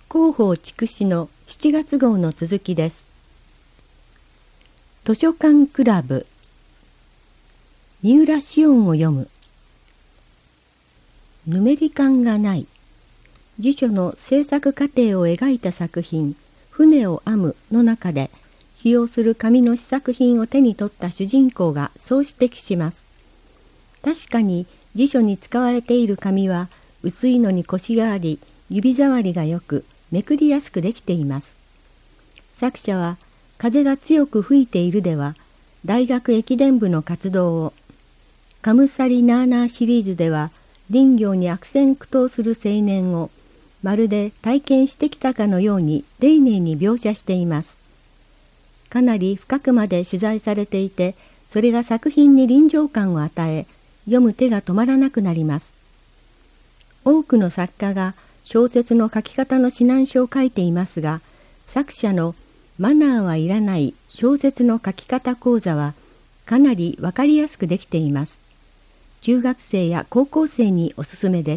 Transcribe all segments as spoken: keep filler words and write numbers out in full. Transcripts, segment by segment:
広報筑紫のしちがつ号の続きです。図書館クラブ。三浦紫音を読む。ヌメリ缶がない。辞書の制作過程を描いた作品、船を編むの中で、使用する紙の試作品を手に取った主人公がそう指摘します。確かに辞書に使われている紙は、薄いのにコシがあり、指触りがよく、めくりやすくできています。作者は、風が強く吹いているでは、大学駅伝部の活動を、カムサリナーナーシリーズでは、林業に悪戦苦闘する青年を、まるで体験してきたかのように丁寧に描写しています。かなり深くまで取材されていて、それが作品に臨場感を与え、読む手が止まらなくなります。多くの作家が小説の書き方の指南書を書いていますが、作者のマナーはいらない小説の書き方講座はかなりわかりやすくできています。中学生や高校生におすすめです。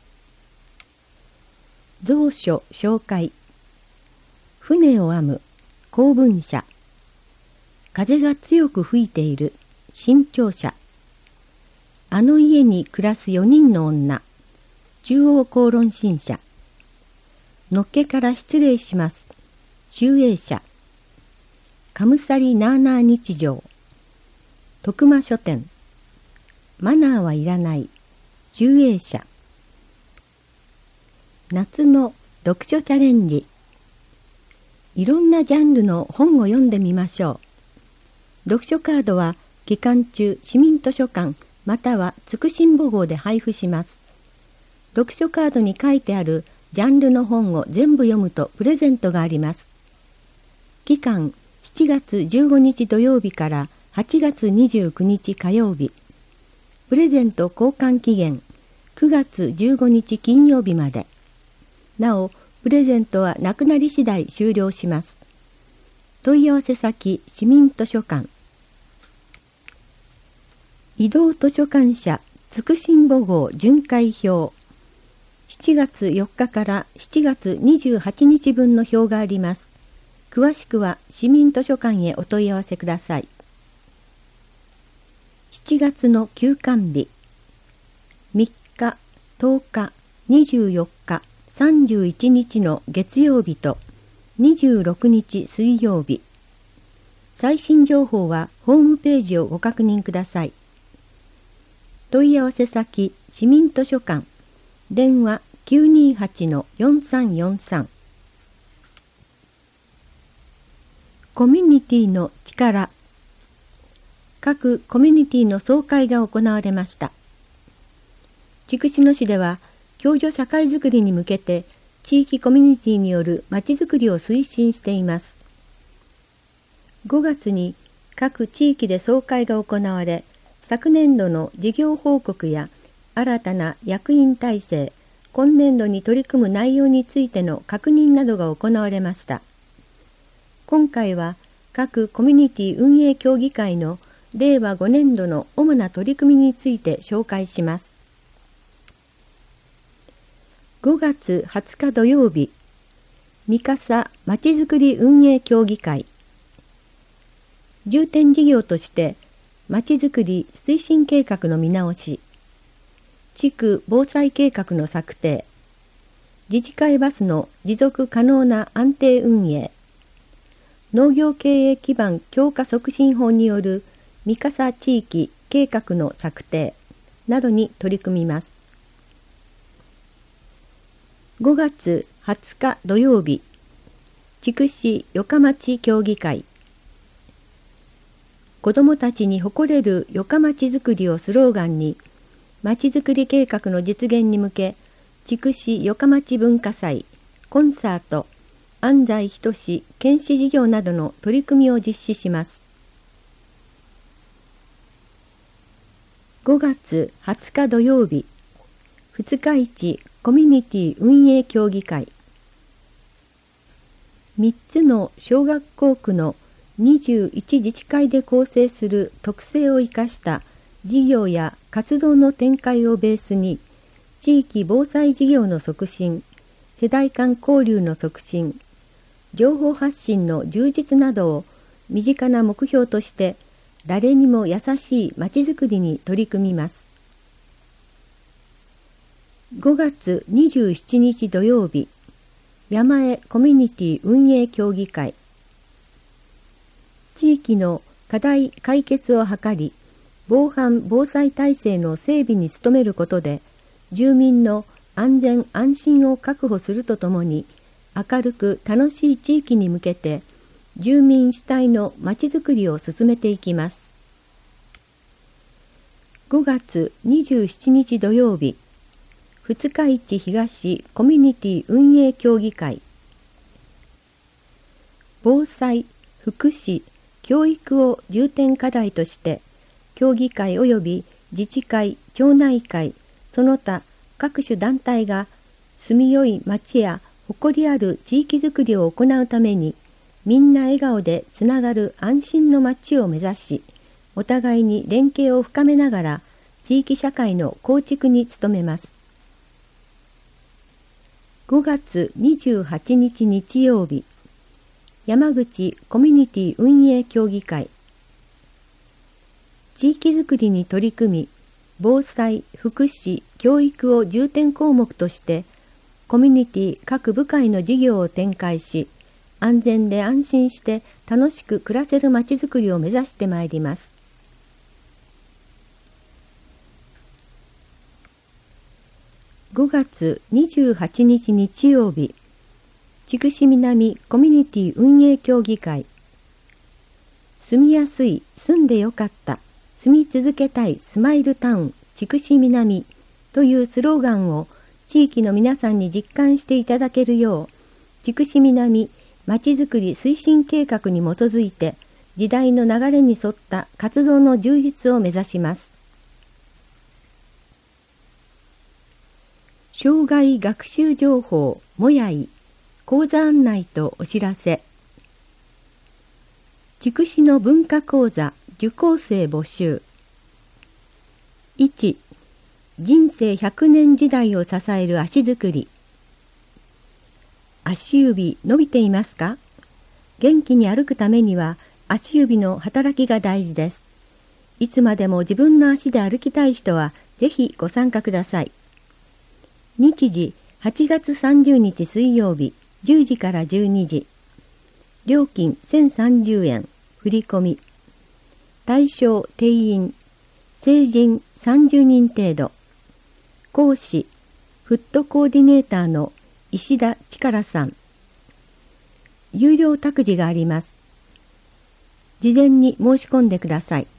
蔵書紹介。船を編む公文社。風が強く吹いている新潮社。あの家に暮らすよにんの女。中央公論新社。のっけから失礼します。集英社。カムサリナーナー日常。徳間書店。マナーはいらない。集英社。夏の読書チャレンジ。いろんなジャンルの本を読んでみましょう。読書カードは期間中市民図書館またはつくしんぼ号で配布します。読書カードに書いてあるジャンルの本を全部読むとプレゼントがあります。期間しちがつじゅうごにち土曜日からはちがつにじゅうくにち火曜日。プレゼント交換期限くがつじゅうごにち金曜日まで。なお、プレゼントはなくなり次第終了します。問い合わせ先市民図書館。移動図書館社つくしんぼ号巡回表。しちがつよっかからしちがつにじゅうはちにち分の表があります。詳しくは市民図書館へお問い合わせください。しちがつの休館日。みっか、とおか、にじゅうよっか、さんじゅういちにちの月曜日とにじゅうろくにち水曜日。最新情報はホームページをご確認ください。問い合わせ先市民図書館。電話 きゅうにはちのよんさんよんさん。コミュニティの力。各コミュニティの総会が行われました。筑紫野市では共助社会づくりに向けて地域コミュニティによるまちづくりを推進しています。ごがつに各地域で総会が行われ、昨年度の事業報告や新たな役員体制、今年度に取り組む内容についての確認などが行われました。今回は各コミュニティ運営協議会のれいわごねんどの主な取り組みについて紹介します。ごがつはつか土曜日、三笠まちづくり運営協議会。重点事業としてまちづくり推進計画の見直し、地区防災計画の策定、自治会バスの持続可能な安定運営、農業経営基盤強化促進法による三笠地域計画の策定などに取り組みます。ごがつはつか土曜日、筑紫与賀町協議会。子どもたちに誇れる与賀町づくりをスローガンに、まちづくり計画の実現に向け、筑紫与賀町文化祭、コンサート、安西仁県市事業などの取り組みを実施します。ごがつはつか土曜日、二日市コミュニティ運営協議会。みっつの小学校区のにじゅういち自治会で構成する特性を生かした事業や活動の展開をベースに、地域防災事業の促進、 世代間交流の促進、情報発信の充実などを身近な目標として誰にも優しいまちづくりに取り組みます。ごがつにじゅうしちにち土曜日、山江コミュニティ運営協議会。地域の課題解決を図り、防犯防災体制の整備に努めることで、住民の安全安心を確保するとともに、明るく楽しい地域に向けて、住民主体のまちづくりを進めていきます。ごがつにじゅうしちにち土曜日、二日市東コミュニティ運営協議会。防災、福祉、教育を重点課題として、協議会及び自治会、町内会、その他各種団体が住みよい町や誇りある地域づくりを行うために、みんな笑顔でつながる安心の町を目指し、お互いに連携を深めながら地域社会の構築に努めます。ごがつにじゅうはちにち日曜日、山口コミュニティ運営協議会。地域づくりに取り組み、防災、福祉、教育を重点項目として、コミュニティ各部会の事業を展開し、安全で安心して楽しく暮らせるまちづくりを目指してまいります。ごがつにじゅうはちにち日曜日、筑紫南コミュニティ運営協議会。住みやすい、住んでよかった、住み続けたいスマイルタウン筑紫南というスローガンを地域の皆さんに実感していただけるよう、筑紫南まちづくり推進計画に基づいて時代の流れに沿った活動の充実を目指します。障害学習情報もやい講座案内とお知らせ。筑紫の文化講座受講生募集。いち. 人生ひゃくねん時代を支える足づくり。足指伸びていますか？元気に歩くためには足指の働きが大事です。いつまでも自分の足で歩きたい人はぜひご参加ください。日時はちがつさんじゅうにち水曜日じゅうじからじゅうにじ。料金せんさんじゅうえん振り込み。対象定員成人さんじゅうにん程度。講師フットコーディネーターの石田力さん。有料託児があります。事前に申し込んでください。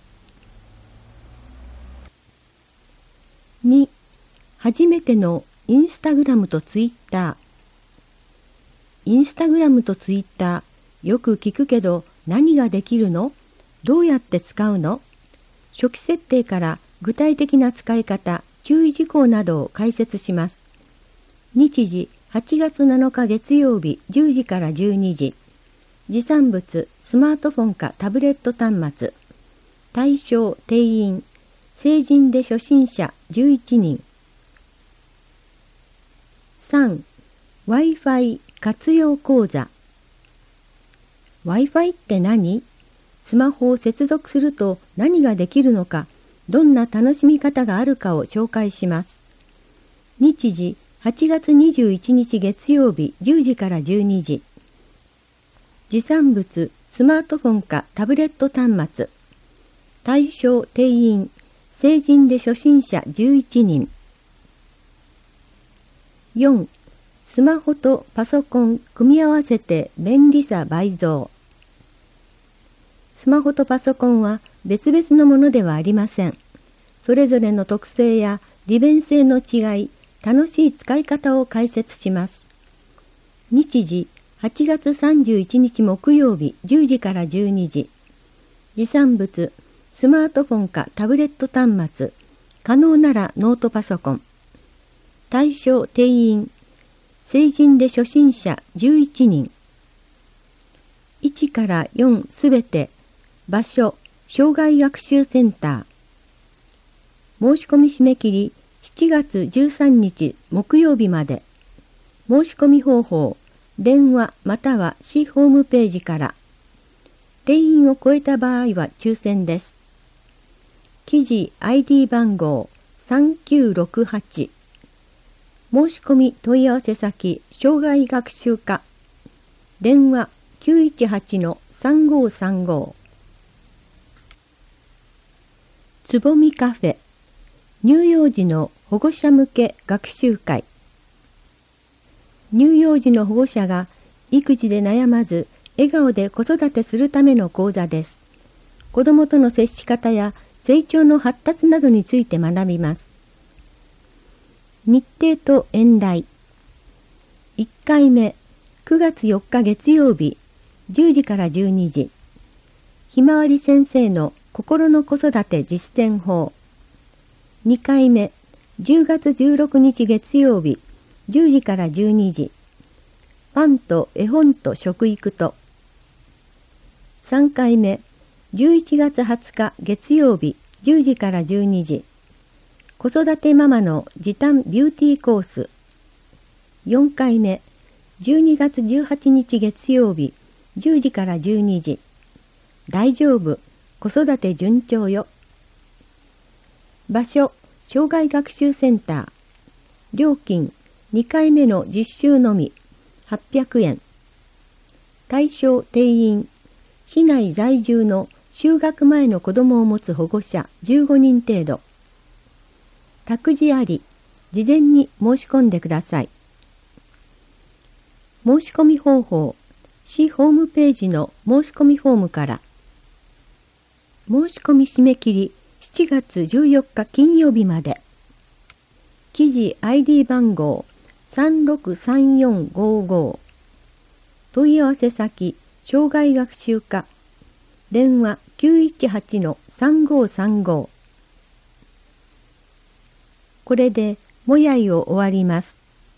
に. 初めてのインスタグラムとツイッター。インスタグラムとツイッター、よく聞くけど何ができるの？どうやって使うの？初期設定から具体的な使い方、注意事項などを解説します。日時はちがつなのか月曜日じゅうじからじゅうにじ。持参物、スマートフォンかタブレット端末。対象定員、成人で初心者じゅういちにん。さん. Wi-Fi 活用講座。Wi-Fi って何？スマホを接続すると何ができるのか、どんな楽しみ方があるかを紹介します。日時はちがつにじゅういちにち月曜日じゅうじからじゅうにじ。持参物、スマートフォンかタブレット端末。対象定員、成人で初心者じゅういちにん。よん. スマホとパソコン組み合わせて便利さ倍増。スマホとパソコンは別々のものではありません。それぞれの特性や利便性の違い、楽しい使い方を解説します。日時はちがつさんじゅういちにち木曜日じゅうじからじゅうにじ。持参物、スマートフォンかタブレット端末、可能ならノートパソコン。対象定員、成人で初心者じゅういちにん。いちからよんすべて、場所、障害学習センター。申し込み締め切りしちがつじゅうさんにち木曜日まで。 申し込み方法、電話または市ホームページから。定員を超えた場合は抽選です。記事 アイディー 番号さんきゅうろくはち。申し込み問い合わせ先、障害学習課。電話 きゅういちはちのさんごさんご。つぼみカフェ。乳幼児の保護者向け学習会。乳幼児の保護者が育児で悩まず笑顔で子育てするための講座です。子どもとの接し方や成長の発達などについて学びます。日程と演題。いっかいめ、くがつよっか月曜日、じゅうじからじゅうにじ。ひまわり先生の心の子育て実践法。にかいめ、じゅうがつじゅうろくにち月曜日、じゅうじからじゅうにじ。パンと絵本と食育と。さんかいめ、じゅういちがつはつか月曜日、じゅうじからじゅうにじ。子育てママの時短ビューティーコース。よんかいめ、じゅうにがつじゅうはちにち月曜日、じゅうじからじゅうにじ。大丈夫、子育て順調よ。場所、障害学習センター。料金、にかいめの実習のみ、はっぴゃくえん。対象定員、市内在住の就学前の子どもを持つ保護者じゅうごにん程度。託児あり、事前に申し込んでください。申し込み方法、市ホームページの申し込みフォームから。申し込み締め切りしちがつじゅうよっか金曜日まで。記事 アイディー 番号さんろくさんよんごご。問い合わせ先、障害学習課。電話 きゅういちはちのさんごさんご。これでもやいを終わります。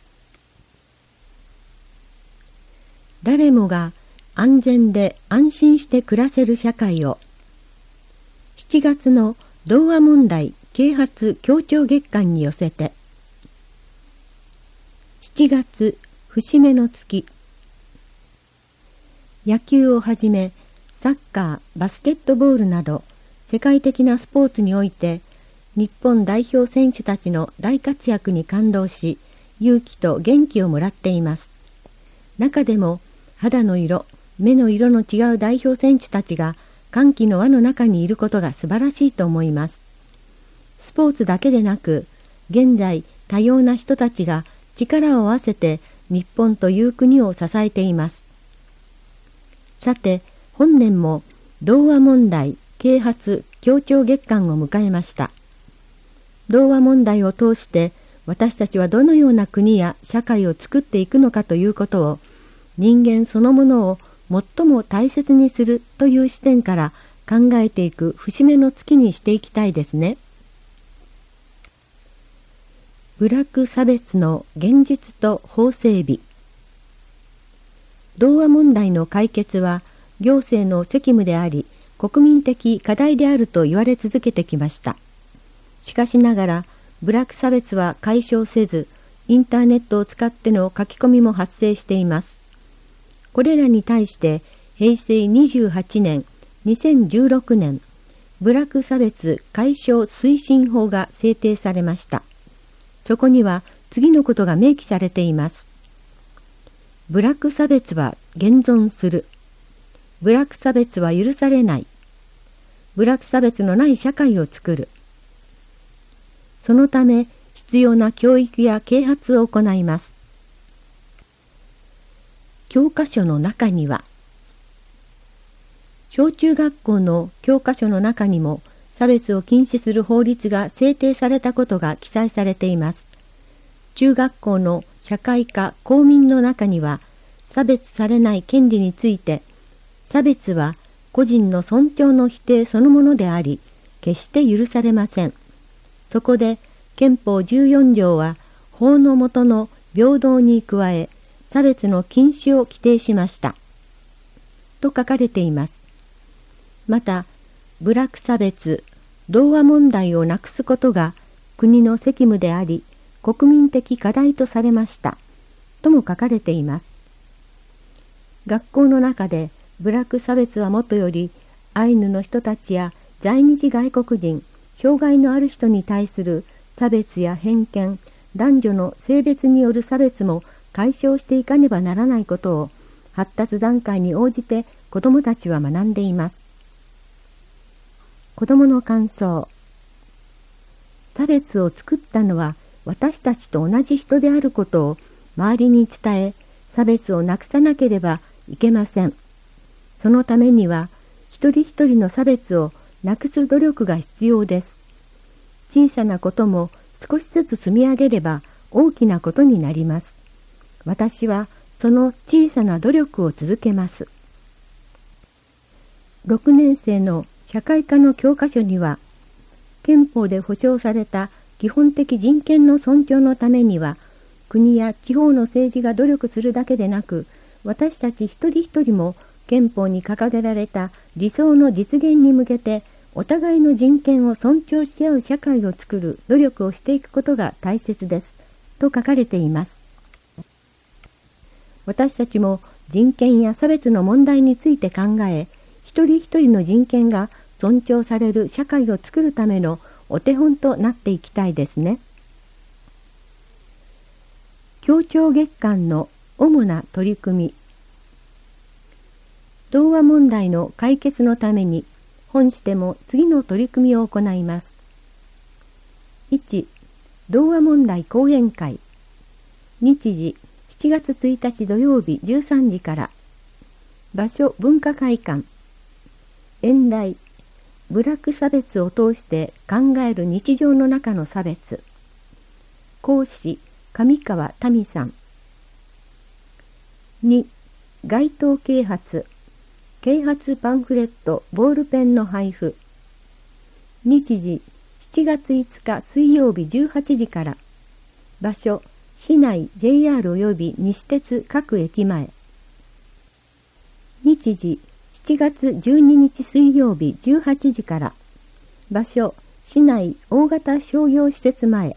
誰もが安全で安心して暮らせる社会を。しちがつの童話問題啓発協調月間に寄せて。しちがつ節目の月。野球をはじめサッカー、バスケットボールなど世界的なスポーツにおいて日本代表選手たちの大活躍に感動し、勇気と元気をもらっています。中でも肌の色、目の色の違う代表選手たちが歓喜の輪の中にいることが素晴らしいと思います。スポーツだけでなく、現在多様な人たちが力を合わせて日本という国を支えています。さて、本年も童話問題啓発協調月間を迎えました。童話問題を通して私たちはどのような国や社会を作っていくのかということを、人間そのものを最も大切にするという視点から考えていく節目の月にしていきたいですね。部落差別の現実と法整備。童話問題の解決は行政の責務であり、国民的課題であると言われ続けてきました。しかしながら、部落差別は解消せず、インターネットを使っての書き込みも発生しています。これらに対して平成にじゅうはちねん、にせんじゅうろくねん、部落差別解消推進法が制定されました。そこには次のことが明記されています。部落差別は現存する。部落差別は許されない。部落差別のない社会を作る。そのため必要な教育や啓発を行います。教科書の中には、小中学校の教科書の中にも差別を禁止する法律が制定されたことが記載されています。中学校の社会科公民の中には、差別されない権利について、差別は個人の尊重の否定そのものであり、決して許されません。そこで憲法じゅうよんじょうは法の下の平等に加え、差別の禁止を規定しました。と書かれています。また、部落差別、童話問題をなくすことが国の責務であり、国民的課題とされました。 とも書かれています。学校の中で部落差別はもとより、アイヌの人たちや在日外国人、障害のある人に対する差別や偏見、男女の性別による差別も解消していかねばならないことを、発達段階に応じて子どもたちは学んでいます。子どもの感想。差別を作ったのは私たちと同じ人であることを周りに伝え、差別をなくさなければいけません。そのためには、一人一人の差別をなくす努力が必要です。小さなことも少しずつ積み上げれば大きなことになります。私はその小さな努力を続けます。ろくねん生の社会科の教科書には、憲法で保障された基本的人権の尊重のためには、国や地方の政治が努力するだけでなく、私たち一人一人も憲法に掲げられた理想の実現に向けて、お互いの人権を尊重し合う社会を作る努力をしていくことが大切です、と書かれています。私たちも人権や差別の問題について考え、一人一人の人権が尊重される社会を作るためのお手本となっていきたいですね。協調月間の主な取り組み。童話問題の解決のために本市でも次の取り組みを行います。いち. 童話問題講演会。日時しちがつついたち土曜日じゅうさんじから。場所文化会館。演題部落差別を通して考える日常の中の差別。講師上川民さん。に. 街頭啓発啓発パンフレットボールペンの配布。日時しちがついつか水曜日じゅうはちじから。場所市内 ジェイアール および西鉄各駅前。日時しちがつじゅうににち水曜日じゅうはちじから。場所市内大型商業施設前。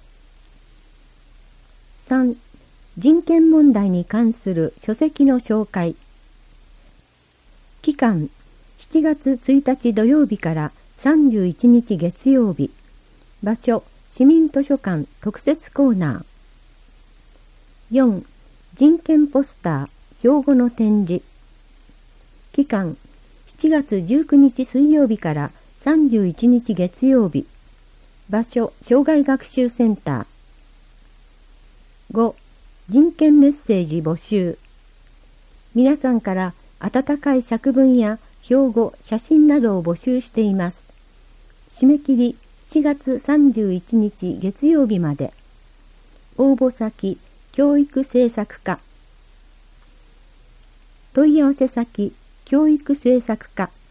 さん. 人権問題に関する書籍の紹介。期間しちがつついたち土曜日からさんじゅういちにち月曜日。場所市民図書館特設コーナー。よん. 人権ポスター標語の展示。期間しちがつじゅうくにち水曜日からさんじゅういちにち月曜日。場所障害学習センター。ご. 人権メッセージ募集。皆さんから温かい作文や標語、写真などを募集しています。締め切りしちがつさんじゅういちにち月曜日まで。応募先教育政策課。問い合わせ先教育政策課。